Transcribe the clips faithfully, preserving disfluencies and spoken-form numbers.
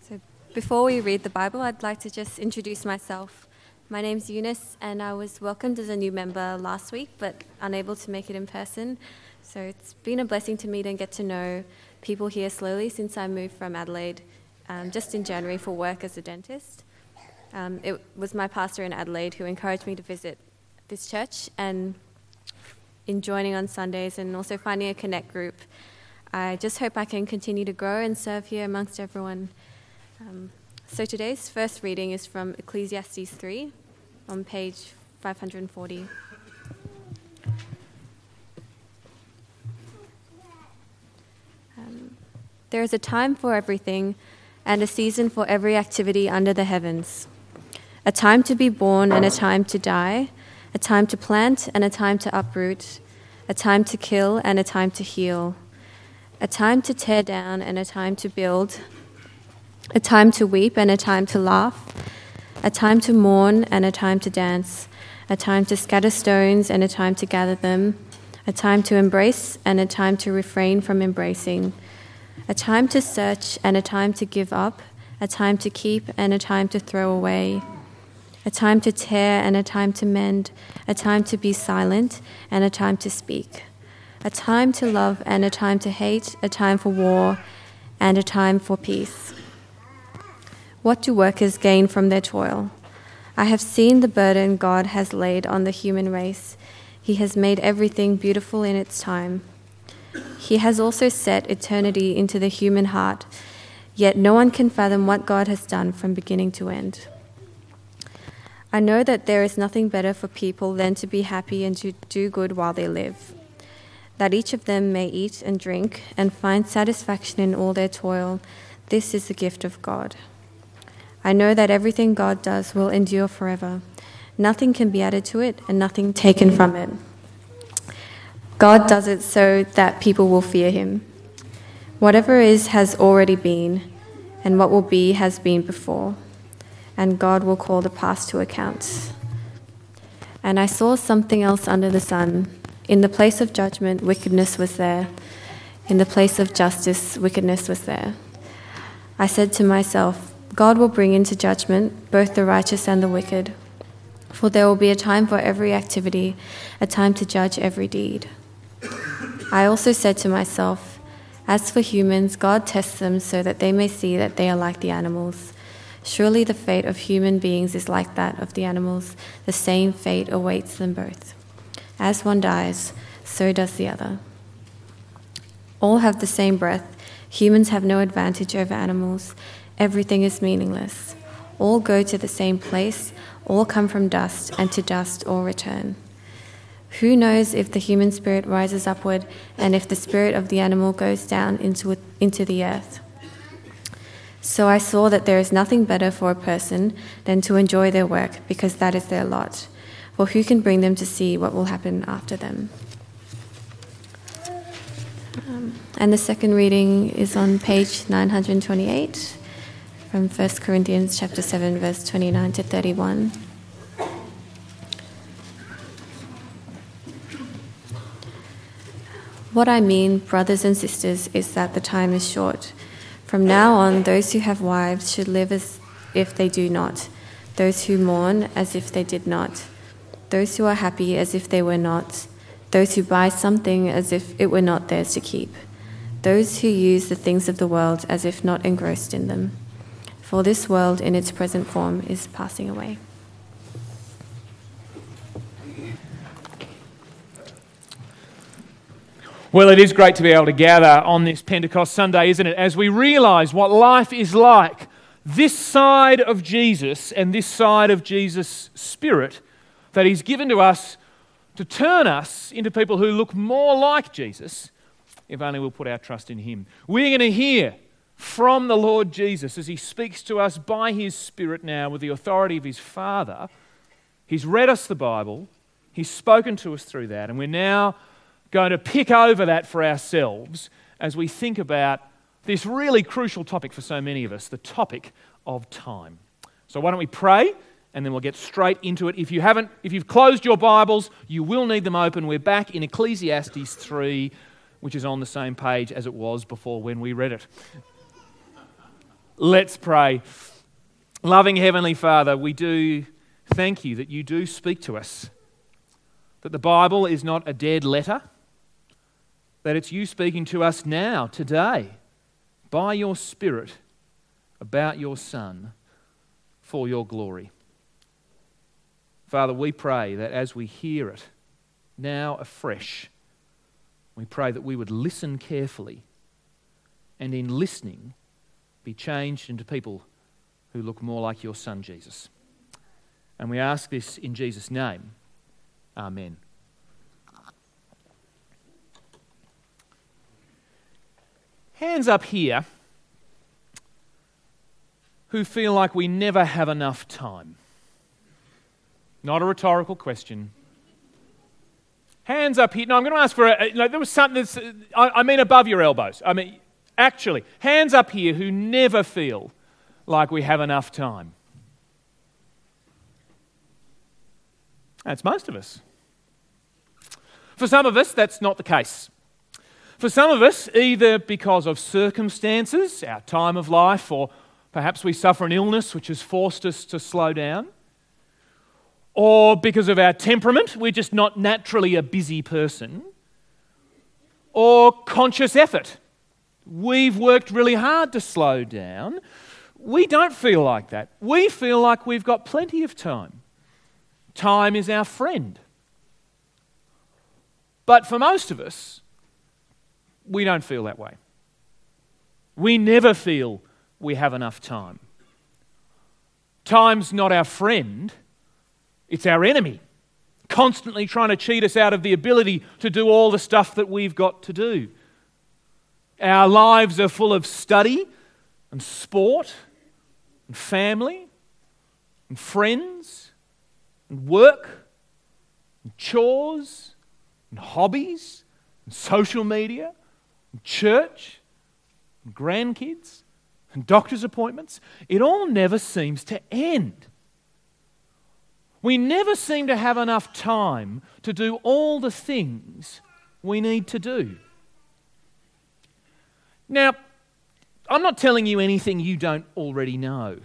So before we read the Bible, I'd like to just introduce myself. My name's Eunice, and I was welcomed as a new member last week, but unable to make it in person. So it's been a blessing to meet and get to know people here slowly since I moved from Adelaide um, just in January for work as a dentist. Um, it was my pastor in Adelaide who encouraged me to visit this church, and in joining on Sundays and also finding a connect group. I just hope I can continue to grow and serve here amongst everyone. Um, so today's first reading is from Ecclesiastes three on page five hundred forty. Um, there is a time for everything and a season for every activity under the heavens. A time to be born and a time to die, a time to plant and a time to uproot, a time to kill and a time to heal, a time to tear down and a time to build, a time to weep and a time to laugh, a time to mourn and a time to dance, a time to scatter stones and a time to gather them, a time to embrace and a time to refrain from embracing, a time to search and a time to give up, a time to keep and a time to throw away, a time to tear and a time to mend, a time to be silent and a time to speak, a time to love and a time to hate, a time for war and a time for peace. What do workers gain from their toil? I have seen the burden God has laid on the human race. He has made everything beautiful in its time. He has also set eternity into the human heart, yet no one can fathom what God has done from beginning to end. I know that there is nothing better for people than to be happy and to do good while they live, that each of them may eat and drink and find satisfaction in all their toil. This is the gift of God. I know that everything God does will endure forever. Nothing can be added to it and nothing taken from it. God does it so that people will fear him. Whatever is has already been, and what will be has been before, and God will call the past to account. And I saw something else under the sun. In the place of judgment, wickedness was there. In the place of justice, wickedness was there. I said to myself, God will bring into judgment both the righteous and the wicked, for there will be a time for every activity, a time to judge every deed. I also said to myself, as for humans, God tests them so that they may see that they are like the animals. Surely the fate of human beings is like that of the animals. The same fate awaits them both. As one dies, so does the other. All have the same breath. Humans have no advantage over animals. Everything is meaningless. All go to the same place. All come from dust, and to dust all return. Who knows if the human spirit rises upward and if the spirit of the animal goes down into, into the earth? So I saw that there is nothing better for a person than to enjoy their work, because that is their lot. For who can bring them to see what will happen after them? Um, and the second reading is on page nine hundred twenty-eight from First Corinthians chapter seven, verse twenty-nine to thirty-one. What I mean, brothers and sisters, is that the time is short. From now on, those who have wives should live as if they do not, those who mourn as if they did not, those who are happy as if they were not, those who buy something as if it were not theirs to keep, those who use the things of the world as if not engrossed in them. For this world in its present form is passing away. Well, it is great to be able to gather on this Pentecost Sunday, isn't it? As we realise what life is like this side of Jesus and this side of Jesus' Spirit that He's given to us to turn us into people who look more like Jesus if only we'll put our trust in Him. We're going to hear from the Lord Jesus as He speaks to us by His Spirit now with the authority of His Father. He's read us the Bible. He's spoken to us through that. And we're now going to pick over that for ourselves as we think about this really crucial topic for so many of us, the topic of time. So why don't we pray, and then we'll get straight into it. If you haven't, if you've closed your Bibles, you will need them open. We're back in Ecclesiastes three, which is on the same page as it was before when we read it. Let's pray. Loving Heavenly Father, we do thank you that you do speak to us, that the Bible is not a dead letter, that it's you speaking to us now, today, by your Spirit, about your Son, for your glory. Father, we pray that as we hear it now afresh, we pray that we would listen carefully and in listening be changed into people who look more like your Son, Jesus. And we ask this in Jesus' name. Amen. Hands up here who feel like we never have enough time. Not a rhetorical question. Hands up here. No, I'm going to ask for a... No, there was something that's... I, I mean above your elbows. I mean, actually, hands up here who never feel like we have enough time. That's most of us. For some of us, that's not the case. For some of us, either because of circumstances, our time of life, or perhaps we suffer an illness which has forced us to slow down, or because of our temperament, we're just not naturally a busy person, or conscious effort. We've worked really hard to slow down. We don't feel like that. We feel like we've got plenty of time. Time is our friend. But for most of us, we don't feel that way. We never feel we have enough time. Time's not our friend, it's our enemy, constantly trying to cheat us out of the ability to do all the stuff that we've got to do. Our lives are full of study and sport and family and friends and work and chores and hobbies and social media and church and grandkids and doctor's appointments. It all never seems to end. We never seem to have enough time to do all the things we need to do. Now, I'm not telling you anything you don't already know.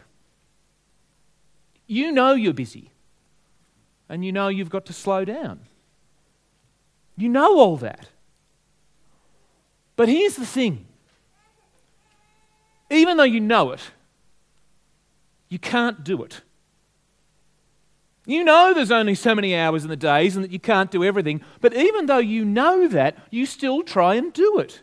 You know you're busy, and you know you've got to slow down. You know all that. But here's the thing. Even though you know it, you can't do it. You know there's only so many hours in the days and that you can't do everything, but even though you know that, you still try and do it.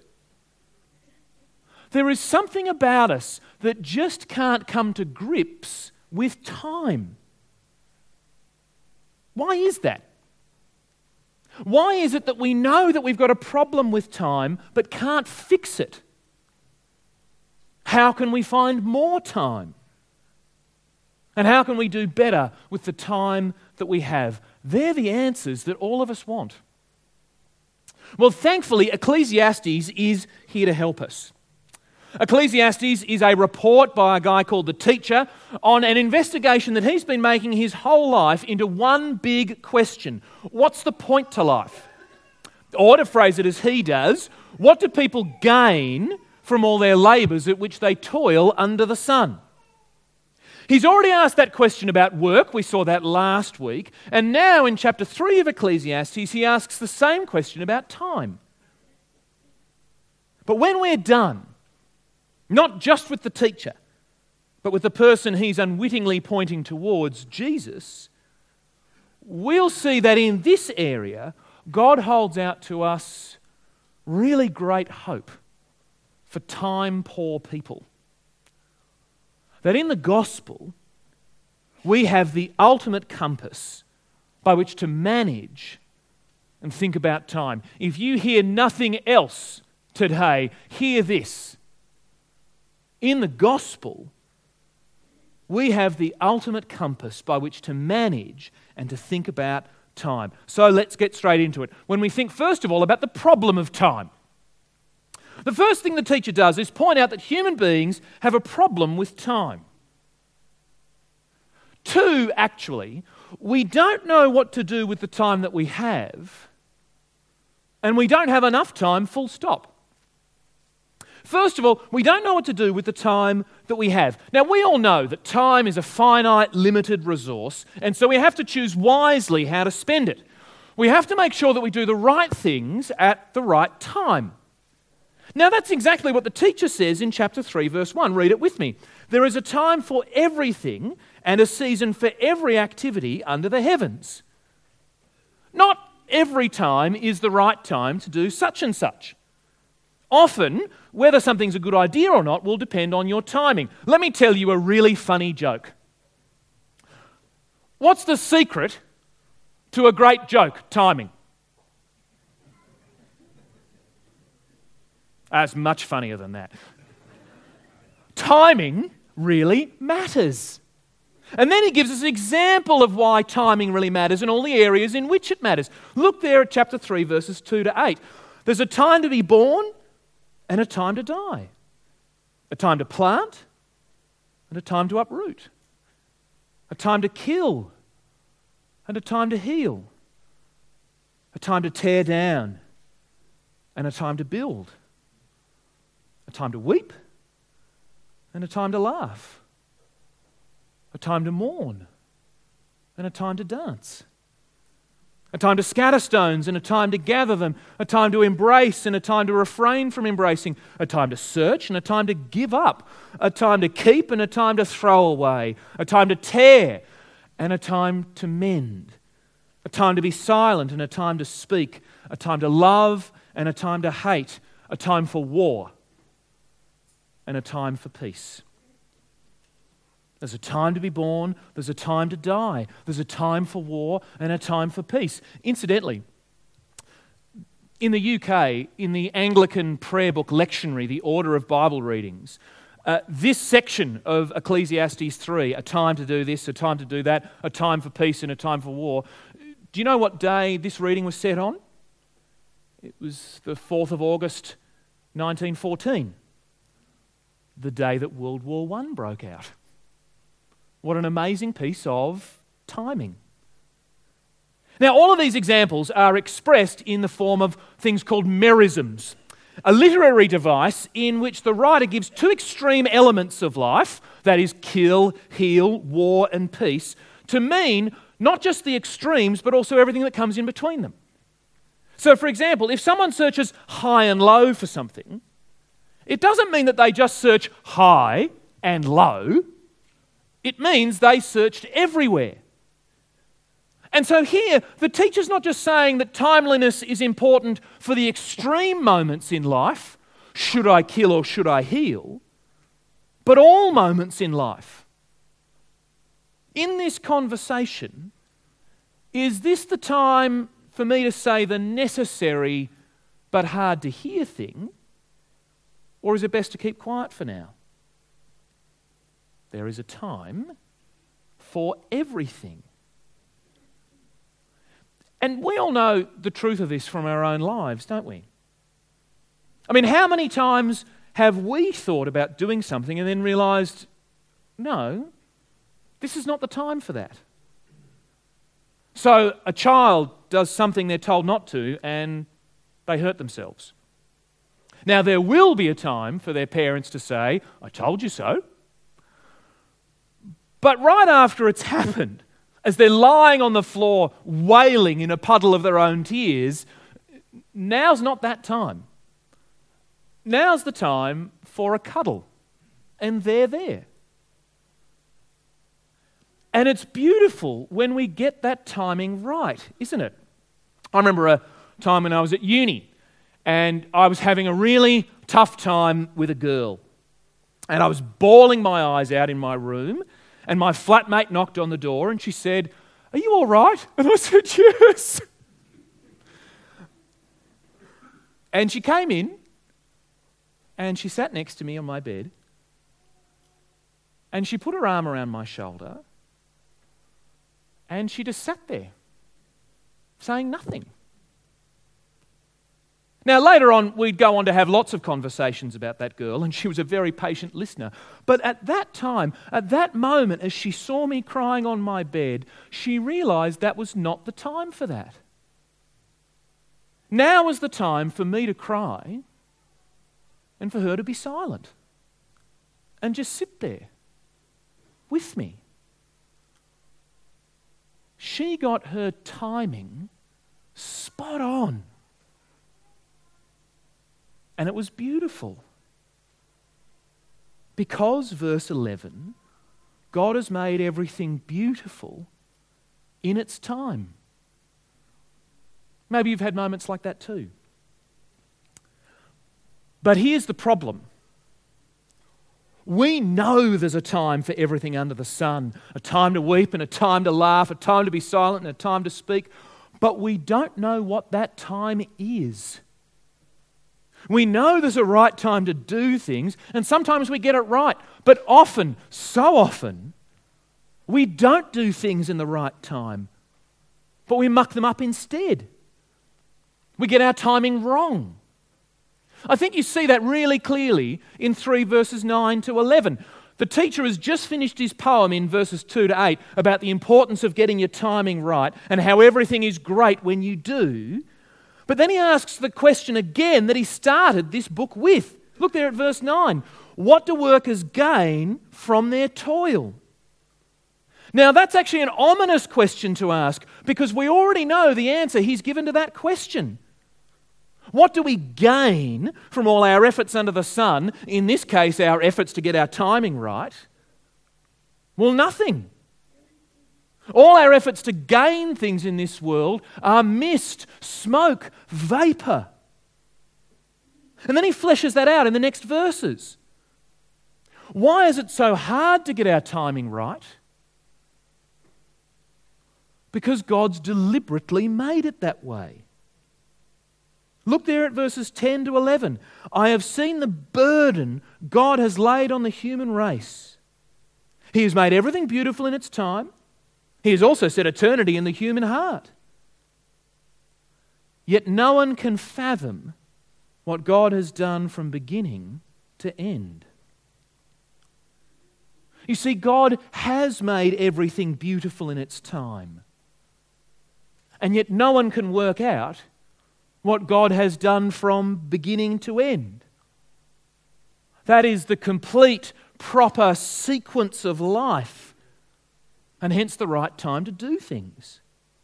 There is something about us that just can't come to grips with time. Why is that? Why is it that we know that we've got a problem with time but can't fix it? How can we find more time? And how can we do better with the time that we have? They're the answers that all of us want. Well, thankfully, Ecclesiastes is here to help us. Ecclesiastes is a report by a guy called The Teacher on an investigation that he's been making his whole life into one big question. What's the point to life? Or to phrase it as he does, what do people gain from all their labours at which they toil under the sun? He's already asked that question about work, we saw that last week, and now in chapter three of Ecclesiastes he asks the same question about time. But when we're done, not just with the teacher, but with the person he's unwittingly pointing towards, Jesus, we'll see that in this area God holds out to us really great hope for time-poor people. That in the gospel, we have the ultimate compass by which to manage and think about time. If you hear nothing else today, hear this. In the gospel, we have the ultimate compass by which to manage and to think about time. So let's get straight into it. When we think, first of all, about the problem of time, the first thing the teacher does is point out that human beings have a problem with time. Two, actually, we don't know what to do with the time that we have, and we don't have enough time, full stop. First of all, we don't know what to do with the time that we have. Now, we all know that time is a finite, limited resource, and so we have to choose wisely how to spend it. We have to make sure that we do the right things at the right time. Now, that's exactly what the teacher says in chapter three, verse one. Read it with me. There is a time for everything and a season for every activity under the heavens. Not every time is the right time to do such and such. Often, whether something's a good idea or not will depend on your timing. Let me tell you a really funny joke. What's the secret to a great joke? Timing. That's much funnier than that. Timing really matters. And then he gives us an example of why timing really matters and all the areas in which it matters. Look there at chapter three, verses two to eight. There's a time to be born and a time to die. A time to plant and a time to uproot. A time to kill and a time to heal. A time to tear down and a time to build. A time to weep and a time to laugh. A time to mourn and a time to dance. A time to scatter stones and a time to gather them. A time to embrace and a time to refrain from embracing. A time to search and a time to give up. A time to keep and a time to throw away. A time to tear and a time to mend. A time to be silent and a time to speak. A time to love and a time to hate. A time for war and a time for peace. There's a time to be born, there's a time to die, there's a time for war and a time for peace. Incidentally, in the U K, in the Anglican prayer book lectionary, the order of Bible readings, uh, this section of Ecclesiastes three, a time to do this, a time to do that, a time for peace and a time for war, do you know what day this reading was set on? It was the fourth of August, nineteen fourteen. The day that World War One broke out. What an amazing piece of timing. Now, all of these examples are expressed in the form of things called merisms, a literary device in which the writer gives two extreme elements of life, that is, kill, heal, war, and peace, to mean not just the extremes, but also everything that comes in between them. So, for example, if someone searches high and low for something, it doesn't mean that they just search high and low. It means they searched everywhere. And so here, the teacher's not just saying that timeliness is important for the extreme moments in life, should I kill or should I heal, but all moments in life. In this conversation, is this the time for me to say the necessary but hard to hear thing? Or is it best to keep quiet for now? There is a time for everything. And we all know the truth of this from our own lives, don't we? I mean, how many times have we thought about doing something and then realised, no, this is not the time for that? So a child does something they're told not to and they hurt themselves. Now, there will be a time for their parents to say, I told you so. But right after it's happened, as they're lying on the floor wailing in a puddle of their own tears, now's not that time. Now's the time for a cuddle. And they're there. And it's beautiful when we get that timing right, isn't it? I remember a time when I was at uni and I was having a really tough time with a girl. And I was bawling my eyes out in my room. And my flatmate knocked on the door and she said, are you all right? And I said, yes. And she came in and she sat next to me on my bed and she put her arm around my shoulder and she just sat there saying nothing. Now, later on, we'd go on to have lots of conversations about that girl, and she was a very patient listener. But at that time, at that moment, as she saw me crying on my bed, she realised that was not the time for that. Now was the time for me to cry and for her to be silent and just sit there with me. She got her timing spot on. And it was beautiful. Because, verse eleven, God has made everything beautiful in its time. Maybe you've had moments like that too. But here's the problem. We know there's a time for everything under the sun, a time to weep and a time to laugh, a time to be silent and a time to speak, but we don't know what that time is. We know there's a right time to do things, and sometimes we get it right, but often, so often, we don't do things in the right time, but we muck them up instead. We get our timing wrong. I think you see that really clearly in three verses nine to eleven. The teacher has just finished his poem in verses two to eight about the importance of getting your timing right and how everything is great when you do. But then he asks the question again that he started this book with. Look there at verse nine. What do workers gain from their toil? Now that's actually an ominous question to ask because we already know the answer he's given to that question. What do we gain from all our efforts under the sun, in this case our efforts to get our timing right? Well, nothing. All our efforts to gain things in this world are mist, smoke, vapour. And then he fleshes that out in the next verses. Why is it so hard to get our timing right? Because God's deliberately made it that way. Look there at verses ten to eleven. I have seen the burden God has laid on the human race. He has made everything beautiful in its time. He has also set eternity in the human heart. Yet no one can fathom what God has done from beginning to end. You see, God has made everything beautiful in its time. And yet no one can work out what God has done from beginning to end. That is the complete, proper sequence of life, and hence the right time to do things.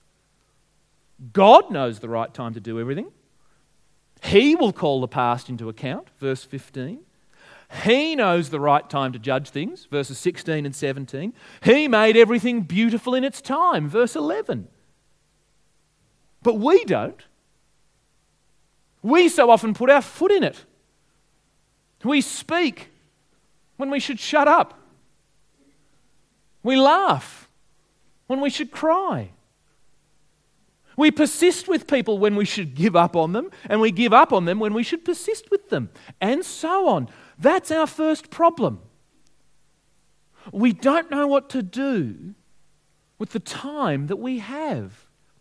God knows the right time to do everything. He will call the past into account, verse fifteen. He knows the right time to judge things, verses sixteen and seventeen. He made everything beautiful in its time, verse eleven. But we don't. We so often put our foot in it. We speak when we should shut up. We laugh when we should cry. We persist with people when we should give up on them, and we give up on them when we should persist with them, and so on. That's our first problem. We don't know what to do with the time that we have.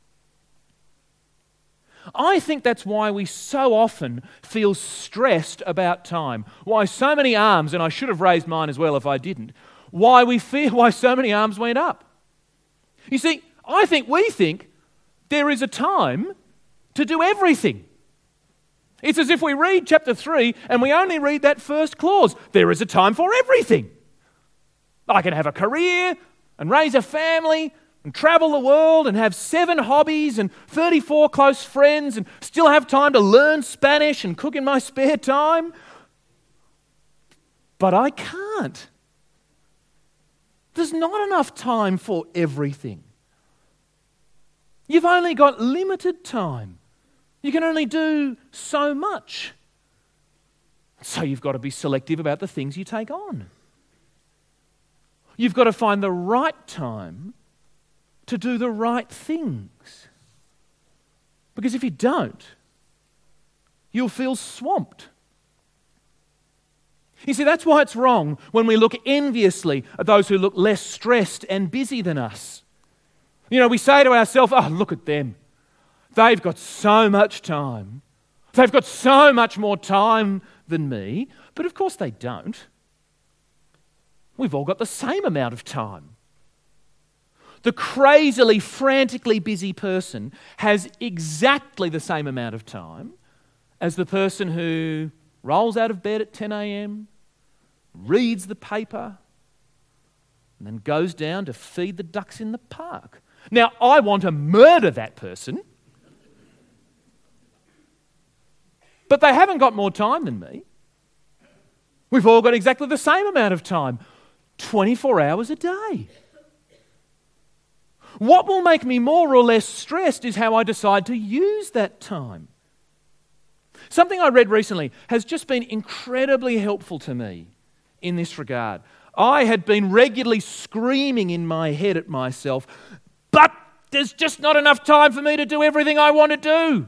I think that's why we so often feel stressed about time. Why so many arms, and I should have raised mine as well if I didn't, why we fear why so many arms went up. You see, I think we think there is a time to do everything. It's as if we read chapter three and we only read that first clause. There is a time for everything. I can have a career and raise a family and travel the world and have seven hobbies and thirty-four close friends and still have time to learn Spanish and cook in my spare time. But I can't. There's not enough time for everything. You've only got limited time. You can only do so much. So you've got to be selective about the things you take on. You've got to find the right time to do the right things. Because if you don't, you'll feel swamped. You see, that's why it's wrong when we look enviously at those who look less stressed and busy than us. You know, we say to ourselves, oh, look at them. They've got so much time. They've got so much more time than me. But of course they don't. We've all got the same amount of time. The crazily, frantically busy person has exactly the same amount of time as the person who rolls out of bed at ten a.m, reads the paper, and then goes down to feed the ducks in the park. Now, I want to murder that person, but they haven't got more time than me. We've all got exactly the same amount of time, twenty-four hours a day. What will make me more or less stressed is how I decide to use that time. Something I read recently has just been incredibly helpful to me in this regard. I had been regularly screaming in my head at myself, but there's just not enough time for me to do everything I want to do.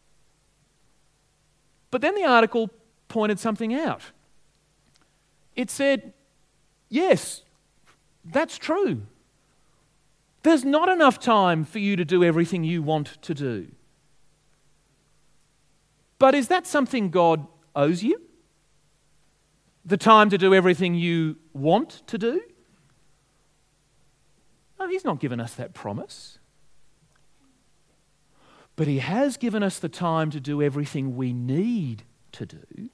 But then the article pointed something out. It said, yes, that's true. There's not enough time for you to do everything you want to do. But is that something God owes you? The time to do everything you want to do? No, He's not given us that promise. But He has given us the time to do everything we need to do.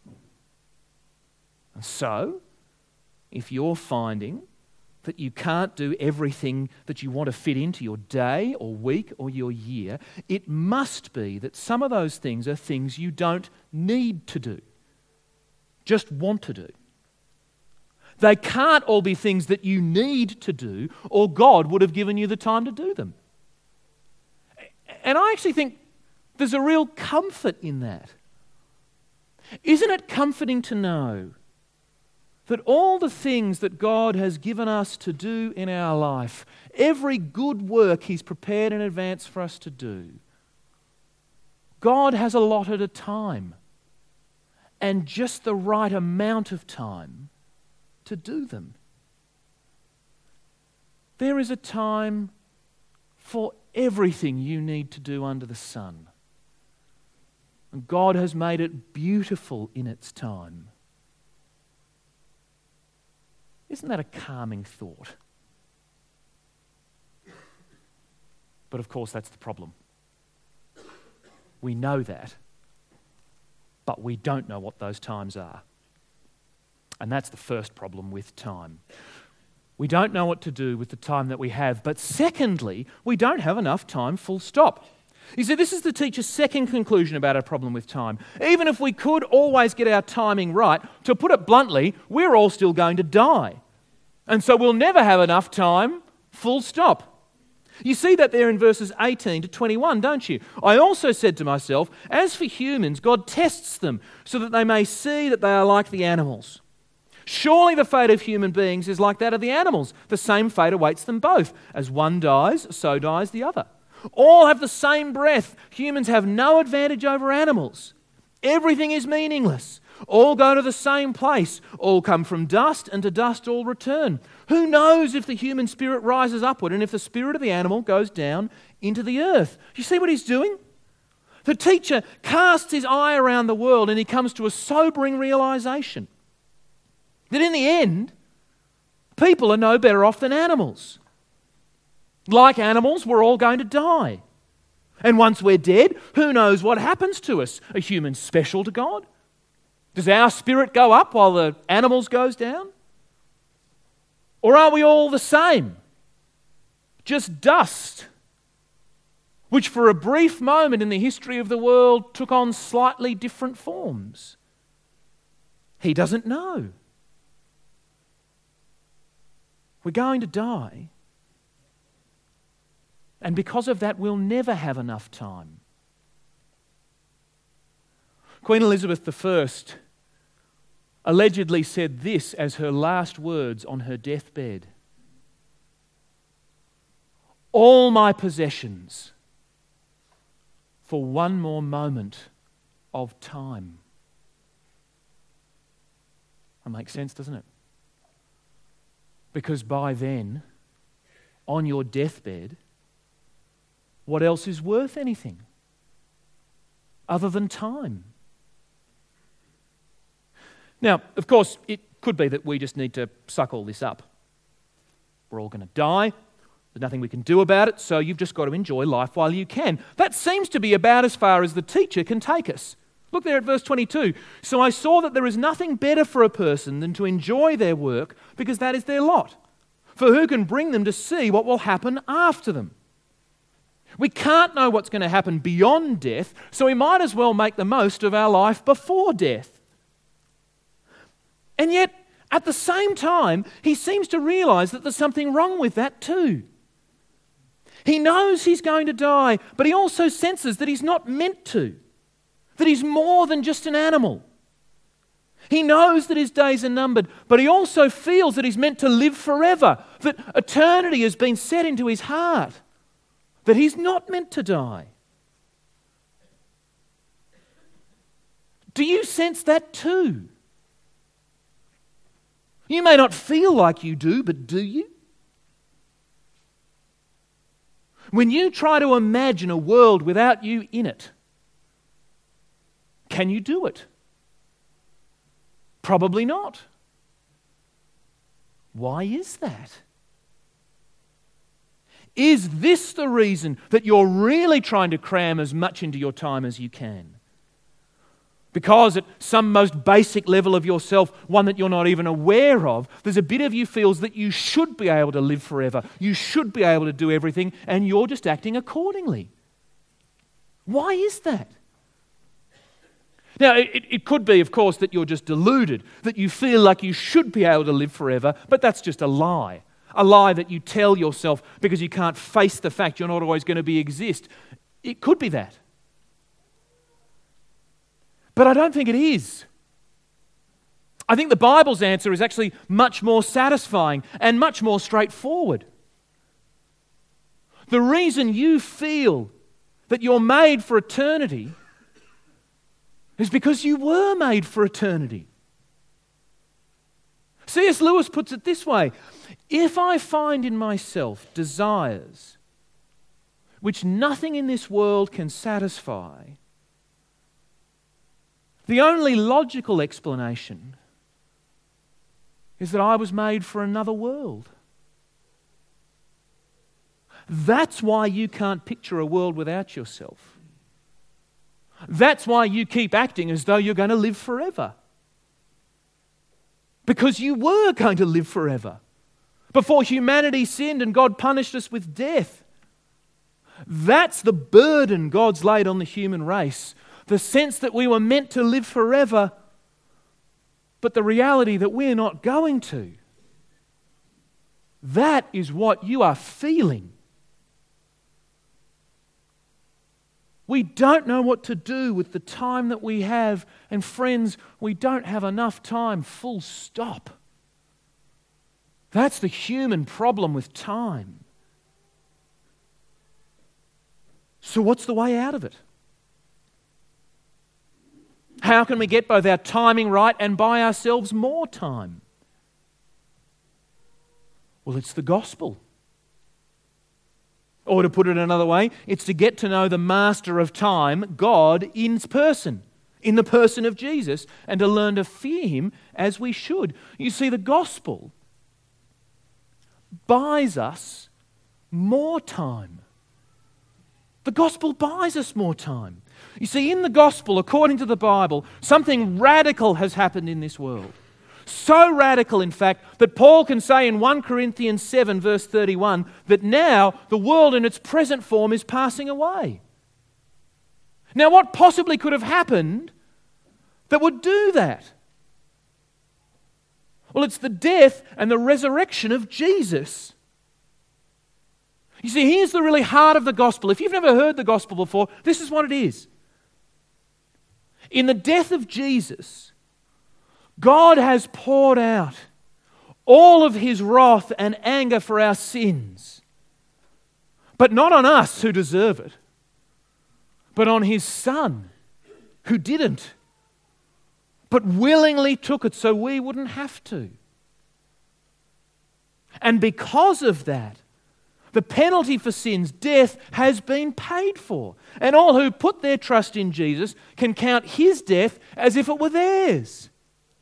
And so, if you're finding that you can't do everything that you want to fit into your day or week or your year, it must be that some of those things are things you don't need to do, just want to do. They can't all be things that you need to do, or God would have given you the time to do them. And I actually think there's a real comfort in that. Isn't it comforting to know that all the things that God has given us to do in our life, every good work He's prepared in advance for us to do, God has allotted a time and just the right amount of time to do them. There is a time for everything you need to do under the sun. And God has made it beautiful in its time. Isn't that a calming thought? But of course, that's the problem. We know that, but we don't know what those times are. And that's the first problem with time. We don't know what to do with the time that we have. But secondly, we don't have enough time, full stop. You see, this is the teacher's second conclusion about our problem with time. Even if we could always get our timing right, to put it bluntly, we're all still going to die. And so we'll never have enough time, full stop. You see that there in verses eighteen to twenty-one, don't you? I also said to myself, as for humans, God tests them so that they may see that they are like the animals. Surely the fate of human beings is like that of the animals. The same fate awaits them both. As one dies, so dies the other. All have the same breath. Humans have no advantage over animals. Everything is meaningless. All go to the same place. All come from dust, and to dust all return. Who knows if the human spirit rises upward and if the spirit of the animal goes down into the earth? You see what he's doing? The teacher casts his eye around the world and he comes to a sobering realization that in the end, people are no better off than animals. Like animals, we're all going to die. And once we're dead, who knows what happens to us? Are humans special to God? Does our spirit go up while the animals goes down? Or are we all the same? Just dust, which for a brief moment in the history of the world took on slightly different forms. He doesn't know. We're going to die. And because of that, we'll never have enough time. Queen Elizabeth the First allegedly said this as her last words on her deathbed. All my possessions for one more moment of time. That makes sense, doesn't it? Because by then, on your deathbed, what else is worth anything other than time? Now, of course, it could be that we just need to suck all this up. We're all going to die. There's nothing we can do about it, so you've just got to enjoy life while you can. That seems to be about as far as the teacher can take us. Look there at verse twenty-two. So I saw that there is nothing better for a person than to enjoy their work, because that is their lot. For who can bring them to see what will happen after them? We can't know what's going to happen beyond death, so we might as well make the most of our life before death. And yet, at the same time, he seems to realize that there's something wrong with that too. He knows he's going to die, but he also senses that he's not meant to, that he's more than just an animal. He knows that his days are numbered, but he also feels that he's meant to live forever, that eternity has been set into his heart, that he's not meant to die. Do you sense that too? You may not feel like you do, but do you? When you try to imagine a world without you in it, can you do it? Probably not. Why is that? Is this the reason that you're really trying to cram as much into your time as you can? Because at some most basic level of yourself, one that you're not even aware of, there's a bit of you feels that you should be able to live forever. You should be able to do everything, and you're just acting accordingly. Why is that? Now, it, it could be, of course, that you're just deluded, that you feel like you should be able to live forever, but that's just a lie. A lie that you tell yourself because you can't face the fact you're not always going to be exist. It could be that. But I don't think it is. I think the Bible's answer is actually much more satisfying and much more straightforward. The reason you feel that you're made for eternity is because you were made for eternity. C S Lewis puts it this way: if I find in myself desires which nothing in this world can satisfy, the only logical explanation is that I was made for another world. That's why you can't picture a world without yourself. That's why you keep acting as though you're going to live forever. Because you were going to live forever before humanity sinned and God punished us with death. That's the burden God's laid on the human race. The sense that we were meant to live forever, but the reality that we're not going to. That is what you are feeling. We don't know what to do with the time that we have, and friends, we don't have enough time, full stop. That's the human problem with time. So what's the way out of it? How can we get both our timing right and buy ourselves more time? Well, it's the gospel. Or to put it another way, it's to get to know the master of time, God, in person, in the person of Jesus, and to learn to fear him as we should. You see, the gospel buys us more time. The gospel buys us more time. You see, in the gospel, according to the Bible, something radical has happened in this world. So radical, in fact, that Paul can say in First Corinthians seven, verse thirty-one, that now the world in its present form is passing away. Now, what possibly could have happened that would do that? Well, it's the death and the resurrection of Jesus. You see, here's the really heart of the gospel. If you've never heard the gospel before, this is what it is. In the death of Jesus, God has poured out all of his wrath and anger for our sins. But not on us who deserve it, but on his Son who didn't, but willingly took it so we wouldn't have to. And because of that, the penalty for sins, death, has been paid for. And all who put their trust in Jesus can count his death as if it were theirs.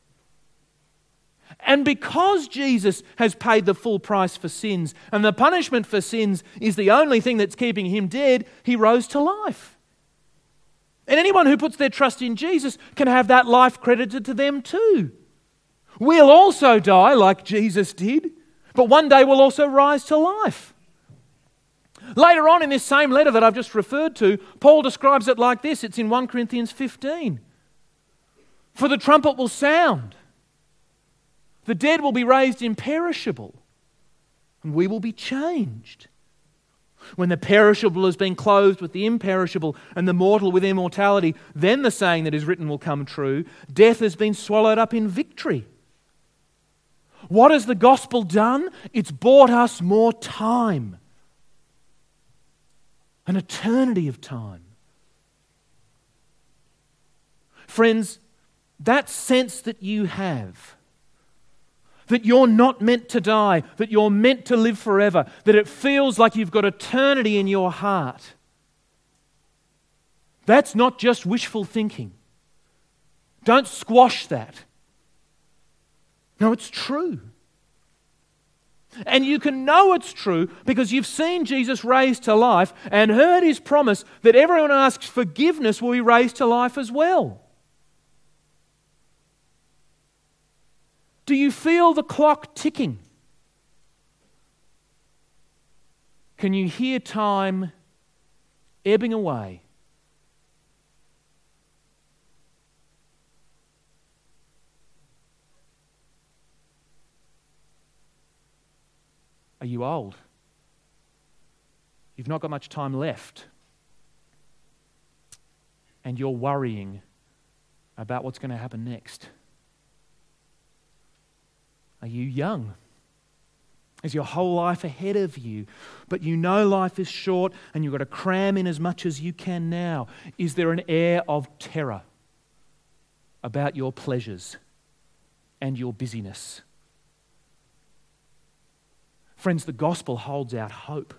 And because Jesus has paid the full price for sins, and the punishment for sins is the only thing that's keeping him dead, he rose to life. And anyone who puts their trust in Jesus can have that life credited to them too. We'll also die like Jesus did, but one day we'll also rise to life. Later on in this same letter that I've just referred to, Paul describes it like this. It's in First Corinthians fifteen. For the trumpet will sound, the dead will be raised imperishable, and we will be changed. When the perishable has been clothed with the imperishable and the mortal with immortality, then the saying that is written will come true, death has been swallowed up in victory. What has the gospel done? It's bought us more time. An eternity of time. Friends, that sense that you have, that you're not meant to die, that you're meant to live forever, that it feels like you've got eternity in your heart, that's not just wishful thinking. Don't squash that. No, it's true. And you can know it's true because you've seen Jesus raised to life and heard his promise that everyone who asks forgiveness will be raised to life as well. Do you feel the clock ticking? Can you hear time ebbing away? Are you old? You've not got much time left. And you're worrying about what's going to happen next. Are you young? Is your whole life ahead of you, but you know life is short and you've got to cram in as much as you can now? Is there an air of terror about your pleasures and your busyness? Friends, the gospel holds out hope.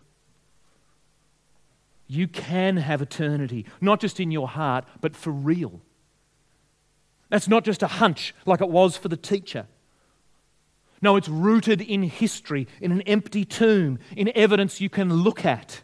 You can have eternity, not just in your heart, but for real. That's not just a hunch like it was for the teacher. No, it's rooted in history, in an empty tomb, in evidence you can look at.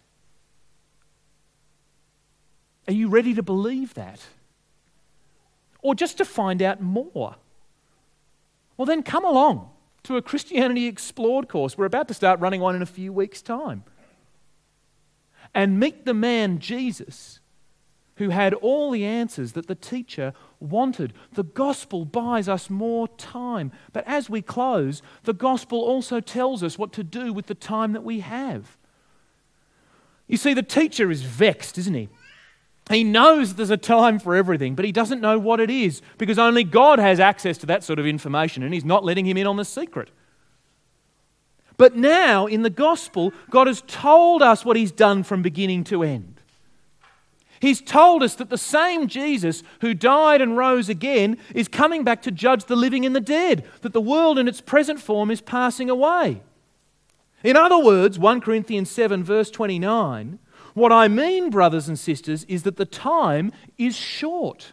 Are you ready to believe that? Or just to find out more? Well, then come along to a Christianity Explored course. We're about to start running one in a few weeks' time. And meet the man, Jesus, who had all the answers that the teacher wanted. The gospel buys us more time. But as we close, the gospel also tells us what to do with the time that we have. You see, the teacher is vexed, isn't he? He knows there's a time for everything, but he doesn't know what it is because only God has access to that sort of information and he's not letting him in on the secret. But now, in the gospel, God has told us what he's done from beginning to end. He's told us that the same Jesus who died and rose again is coming back to judge the living and the dead, that the world in its present form is passing away. In other words, First Corinthians seven verse twenty-nine, what I mean, brothers and sisters, is that the time is short.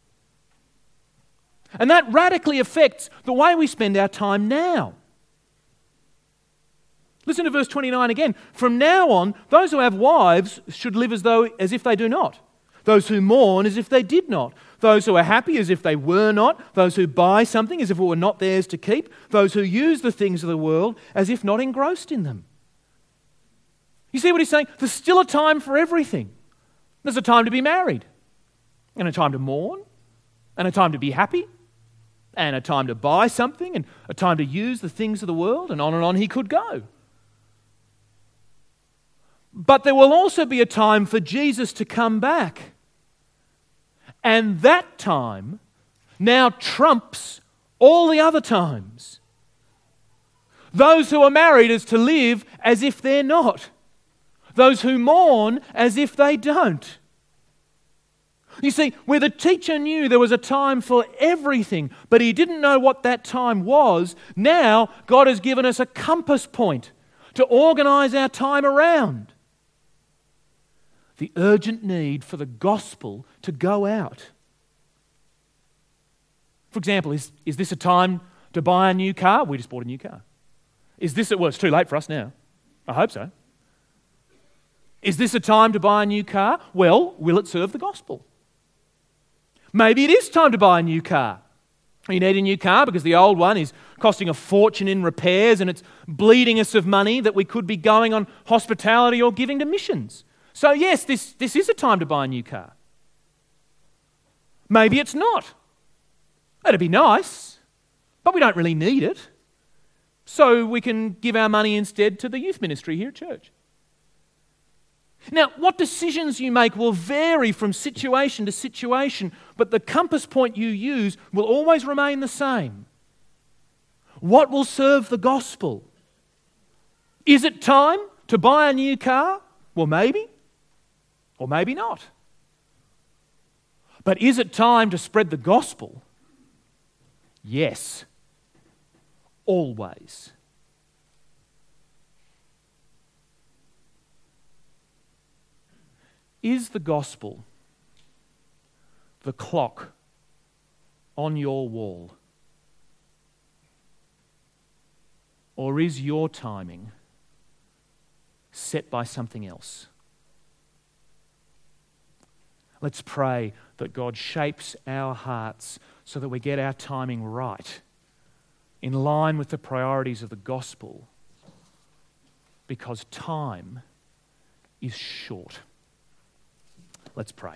And that radically affects the way we spend our time now. Listen to verse twenty-nine again. From now on, those who have wives should live as though as if they do not. Those who mourn as if they did not. Those who are happy as if they were not. Those who buy something as if it were not theirs to keep. Those who use the things of the world as if not engrossed in them. You see what he's saying? There's still a time for everything. There's a time to be married, and a time to mourn, and a time to be happy, and a time to buy something, and a time to use the things of the world, and on and on he could go. But there will also be a time for Jesus to come back. And that time now trumps all the other times. Those who are married is to live as if they're not. Those who mourn as if they don't. You see, where the teacher knew there was a time for everything, but he didn't know what that time was, now God has given us a compass point to organise our time around. The urgent need for the gospel to go out. For example, is, is this a time to buy a new car? We just bought a new car. Is this, well, it's too late for us now. I hope so. Is this a time to buy a new car? Well, will it serve the gospel? Maybe it is time to buy a new car. You need a new car because the old one is costing a fortune in repairs and it's bleeding us of money that we could be going on hospitality or giving to missions. So yes, this, this is a time to buy a new car. Maybe it's not. It'd be nice, but we don't really need it. So we can give our money instead to the youth ministry here at church. Now, what decisions you make will vary from situation to situation, but the compass point you use will always remain the same. What will serve the gospel? Is it time to buy a new car? Well, maybe, or maybe not. But is it time to spread the gospel? Yes, always. Is the gospel the clock on your wall? Or is your timing set by something else? Let's pray that God shapes our hearts so that we get our timing right, in line with the priorities of the gospel, because time is short. Let's pray.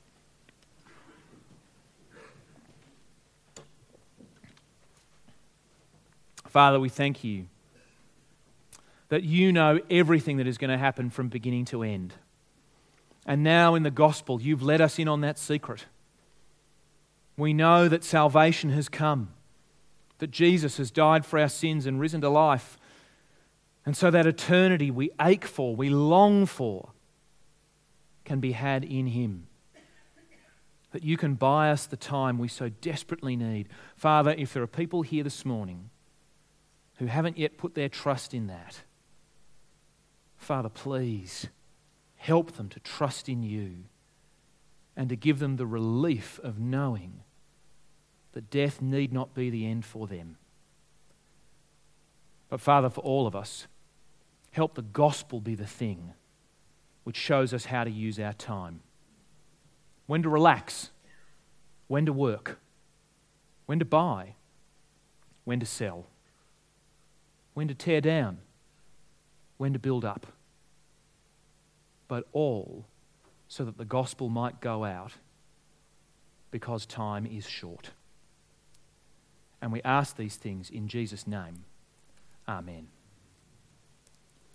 Father, we thank you that you know everything that is going to happen from beginning to end. And now in the gospel, you've let us in on that secret. We know that salvation has come, that Jesus has died for our sins and risen to life. And so that eternity we ache for, we long for, can be had in him. That you can buy us the time we so desperately need. Father, if there are people here this morning who haven't yet put their trust in that, Father, please help them to trust in you and to give them the relief of knowing that death need not be the end for them. But Father, for all of us, help the gospel be the thing which shows us how to use our time. When to relax, when to work, when to buy, when to sell, when to tear down, when to build up. But all so that the gospel might go out, because time is short. And we ask these things in Jesus' name. Amen.